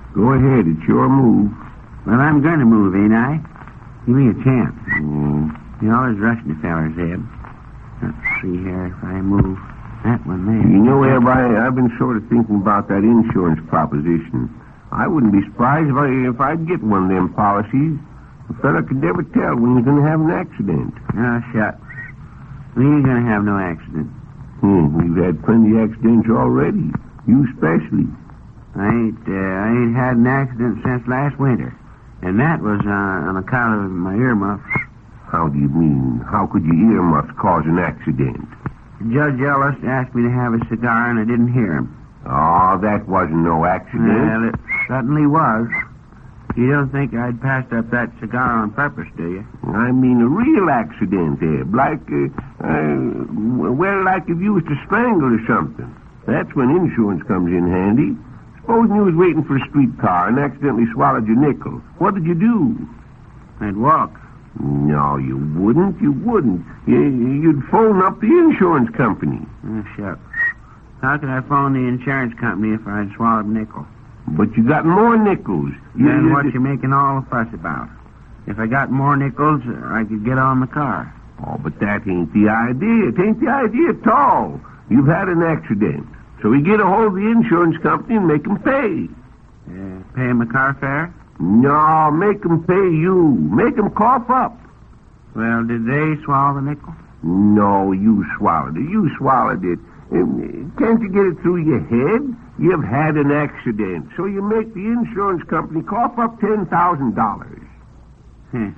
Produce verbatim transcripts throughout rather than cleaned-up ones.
Go ahead. It's your move. Well, I'm going to move, ain't I? Give me a chance. Mm. You're always rushing the fellers, Eb. Let's see here if I move that one there. You know, Eb, I, I've been sort of thinking about that insurance proposition. I wouldn't be surprised if, I, if I'd get one of them policies. A fella could never tell when he's going to have an accident. Oh, shucks. We ain't going to have no accident. Hmm, we've had plenty of accidents already. You especially. I ain't, uh, I ain't had an accident since last winter. And that was uh, on account of my earmuffs. How do you mean? How could your earmuffs cause an accident? Judge Ellis asked me to have a cigar, and I didn't hear him. Oh, that wasn't no accident. Well, it certainly was. You don't think I'd passed up that cigar on purpose, do you? I mean a real accident, Eb. Like, uh, uh, well, like if you was to strangle or something. That's when insurance comes in handy. Supposing you was waiting for a streetcar and accidentally swallowed your nickel. What did you do? I'd walk. No, you wouldn't. You wouldn't. You, you'd phone up the insurance company. Oh, shucks. How could I phone the insurance company if I'd swallowed a nickel? But you got more nickels. You, Then you, what you, you making all the fuss about? If I got more nickels, I could get on the car. Oh, but that ain't the idea. It ain't the idea at all. You've had an accident. So we get a hold of the insurance company and make them pay. Uh, pay him a car fare? No, make them pay you. Make them cough up. Well, did they swallow the nickel? No, you swallowed it. You swallowed it. Um, can't you get it through your head? You've had an accident, so you make the insurance company cough up ten thousand dollars. Hmm.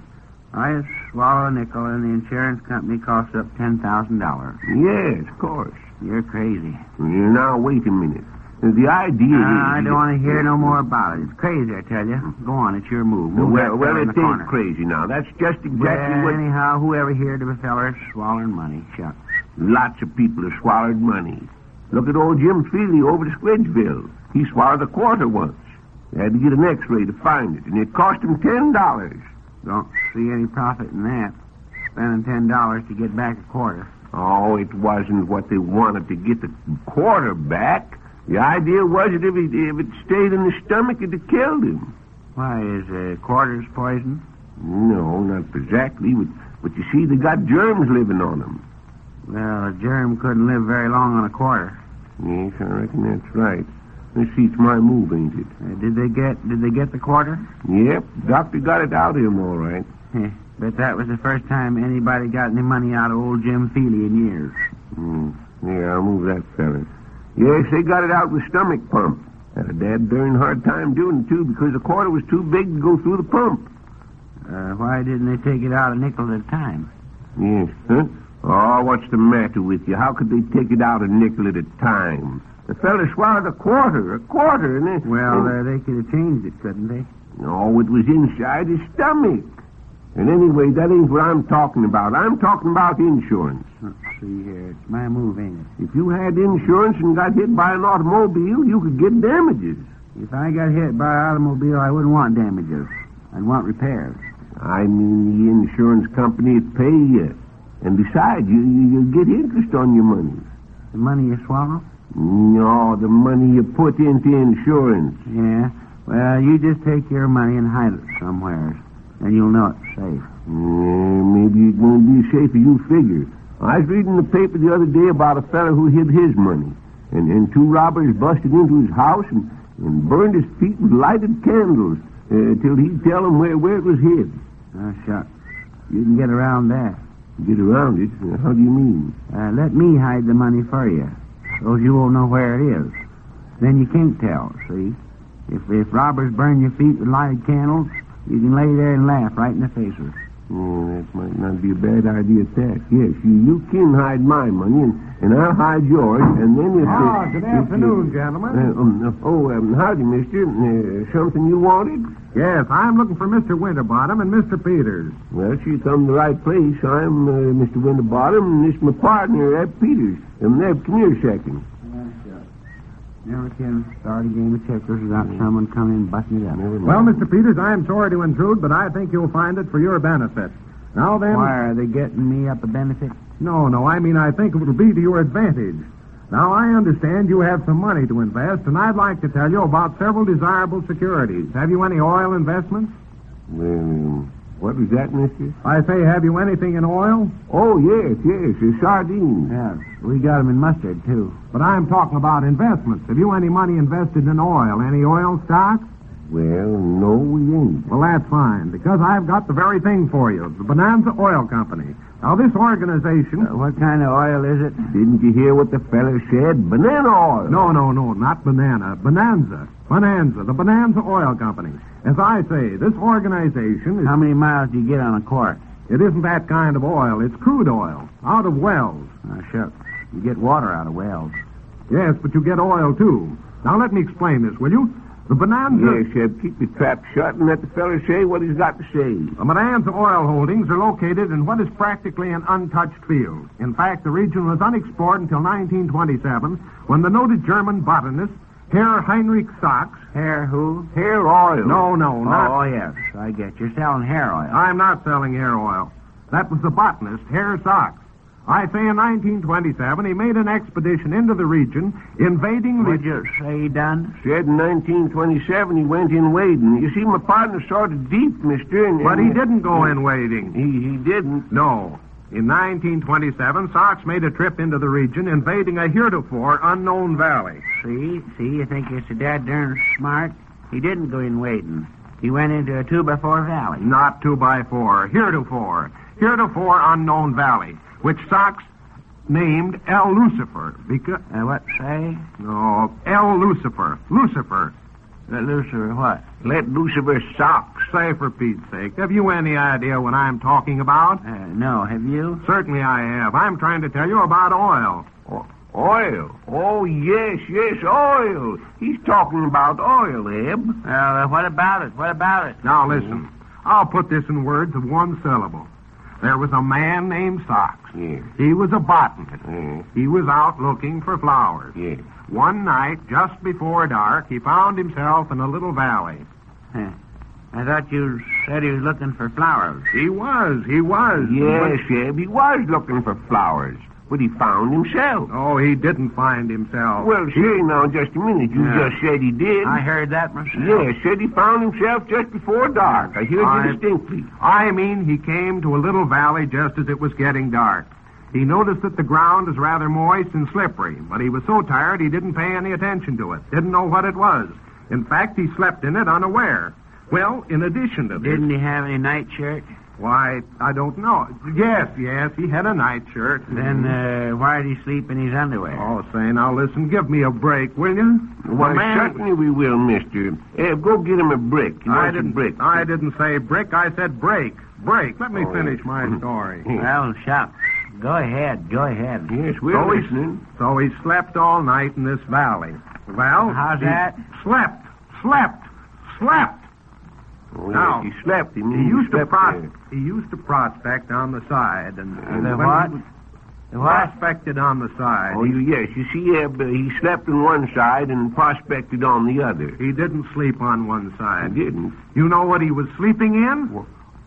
I swallow a nickel, and the insurance company coughs up ten thousand dollars. Yes, of course. You're crazy. Now, wait a minute. The idea uh, is... I don't want to hear no more about it. It's crazy, I tell you. Go on, it's your move. Move well, that well, fella in it the ain't corner. crazy now. That's just exactly well, what... anyhow, whoever heard of a feller swallowing money? Shucks. Lots of people have swallowed money. Look at old Jim Feely over to Squidgeville. He swallowed a quarter once. They had to get an x-ray to find it, and it cost him ten dollars. Don't see any profit in that. Spending ten dollars to get back a quarter. Oh, it wasn't what they wanted to get the quarter back. The idea was that if it, if it stayed in the stomach, it'd have killed him. Why, is uh, quarters poison? No, not exactly. But, but you see, they got germs living on them. Well, a germ couldn't live very long on a quarter. Yes, I reckon that's right. Let's see, it's my move, ain't it? Uh, did they get Did they get the quarter? Yep, doctor got it out of him all right. Heh, bet that was the first time anybody got any money out of old Jim Feely in years. Hmm. Yeah, I'll move that fella. Yes, they got it out with stomach pump. Had a dad darn hard time doing it, too, because the quarter was too big to go through the pump. Uh, why didn't they take it out a nickel at a time? Yes, huh? Oh, what's the matter with you? How could they take it out a nickel at a time? The fella swallowed a quarter, a quarter, and then... Well, and, uh, they could have changed it, couldn't they? No, it was inside his stomach. And anyway, that ain't what I'm talking about. I'm talking about insurance. Let's see here. It's my move, ain't it? If you had insurance and got hit by an automobile, you could get damages. If I got hit by an automobile, I wouldn't want damages. I'd want repairs. I mean, the insurance company would pay you. And besides, you, you, you get interest on your money. The money you swallow? No, the money you put into insurance. Yeah. Well, you just take your money and hide it somewhere, and you'll know it's safe. Yeah, maybe it's going to be safer you figure. I was reading the paper the other day about a fellow who hid his money. And, and two robbers busted into his house and, and burned his feet with lighted candles uh, till he'd tell them where, where it was hid. Oh, shucks. You can get around that. Get around it? How do you mean? Uh, let me hide the money for you, so you won't know where it is. Then you can't tell, see? If if robbers burn your feet with lighted candles, you can lay there and laugh right in their faces. Oh, that might not be a bad idea at that. Yes, you, you can hide my money, and, and I'll hide yours, and then if... Ah, uh, good if afternoon, you, gentlemen. Uh, um, oh, um, howdy, mister. Uh, something you wanted? Yes, I'm looking for Mister Winterbottom and Mister Peters. Well, you come to the right place. I'm uh, Mister Winterbottom, and this is my partner, Eb Peters. Um, Eb, come here a second. Never can start a game of checkers without someone coming and busting it up. Well, Mister Peters, I am sorry to intrude, but I think you'll find it for your benefit. Now then... Why, are they getting me up a benefit? No, no, I mean I think it will be to your advantage. Now, I understand you have some money to invest, and I'd like to tell you about several desirable securities. Have you any oil investments? Well, what was that, mister? I say, have you anything in oil? Oh, yes, yes, the sardines. Yeah, we got 'em in mustard, too. But I'm talking about investments. Have you any money invested in oil? Any oil stocks? Well, no, we ain't. Well, that's fine, because I've got the very thing for you, the Bonanza Oil Company. Now, this organization... Uh, what kind of oil is it? Didn't you hear what the fella said? Banana oil. No, no, no, not banana. Bonanza. Bonanza, the Bonanza Oil Company. As I say, this organization is... How many miles do you get on a quart? It isn't that kind of oil. It's crude oil, out of wells. Oh, shucks. You get water out of wells. Yes, but you get oil, too. Now, let me explain this, will you? The Bonanza... Yes, Shep, keep the trap shut and let the fella say what he's got to say. The Bonanza oil holdings are located in what is practically an untouched field. In fact, the region was unexplored until nineteen twenty-seven, when the noted German botanist, Herr Heinrich Sachs... Hair who? Hair oil. No, no, not... Oh, yes, I get you. You're selling hair oil. I'm not selling hair oil. That was the botanist, Herr Sachs. I say in nineteen twenty-seven, he made an expedition into the region, invading the... What'd you say he done? Said in nineteen twenty-seven he went in wading. You see, my partner's sort of deep, mister. And, But he and- didn't go in wading. He, he didn't. No. In nineteen twenty-seven, Sachs made a trip into the region, invading a heretofore unknown valley. See? See, you think you're so dad darn smart? He didn't go in wading. He went into a two-by-four valley. Not two by four, heretofore. Heretofore unknown valley, which Sachs named El Lucifer. Because... Uh, what, say? No, El Lucifer. Lucifer. Uh, Lucifer, what? Let Lucifer socks. Say, for Pete's sake, have you any idea what I'm talking about? Uh, no, have you? Certainly I have. I'm trying to tell you about oil. O- oil. Oh, yes, yes, oil. He's talking about oil, Eb. Well, uh, what about it? What about it? Now, listen. I'll put this in words of one syllable. There was a man named Sachs. Yes, He was a botanist. yes, He was out looking for flowers. yes. One night, just before dark, he found himself in a little valley. Huh. I thought you said he was looking for flowers. He was, he was. Yes, Eb, he was looking for flowers, but he found himself. Oh, he didn't find himself. Well, say now, just a minute. You Yeah. just said he did. I heard that myself. Yes, said he found himself just before dark. I heard I- you distinctly. I mean, he came to a little valley just as it was getting dark. He noticed that the ground was rather moist and slippery, but he was so tired he didn't pay any attention to it, didn't know what it was. In fact, he slept in it unaware. Well, in addition to this... Didn't he have any nightshirt? Why, I don't know. Yes, yes, he had a nightshirt. Then uh, why did he sleep in his underwear? Oh, say, now listen, give me a break, will you? Why, The man- certainly we will, mister. Eb, go get him a brick. He I wants a didn't, brick. I didn't say brick, I said break. Break. Let me Oh. finish my story. Well, shucks. Go ahead, go ahead. Yes, we're So he- listening. So he slept all night in this valley. Well, How's he that? Slept, slept, slept. Oh, Now, yes, he slept. He, He used to slept pros- there. he used to prospect on the side, and, and The when what? he was The what? prospected on the side. Oh, you, yes. You see, Eb, uh, he slept on one side and prospected on the other. He didn't sleep on one I side. didn't. You know what he was sleeping in? What?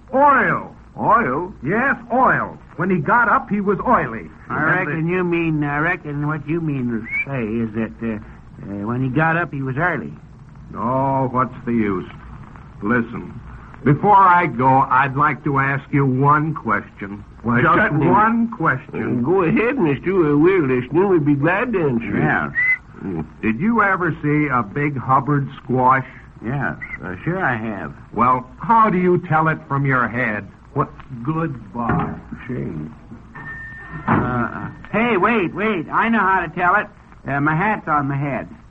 Oil. Oil? Yes, oil. When he got up, he was oily. I And reckon you mean, I reckon what you mean to say is that uh, uh, when he got up, he was early. the- Oh, what's the use? Listen, before I go, I'd like to ask you one question. Why, Just certainly. one Uh, question. go ahead, mister. Uh, we're listening. We'd be glad to answer. Yes, Mm. Did you ever see a big Hubbard squash? yes, uh, sure I have. Well, how do you tell it from your head? What goodbye. Say. Uh, uh, hey, wait, wait. I know how to tell it. Uh, my hat's on my head.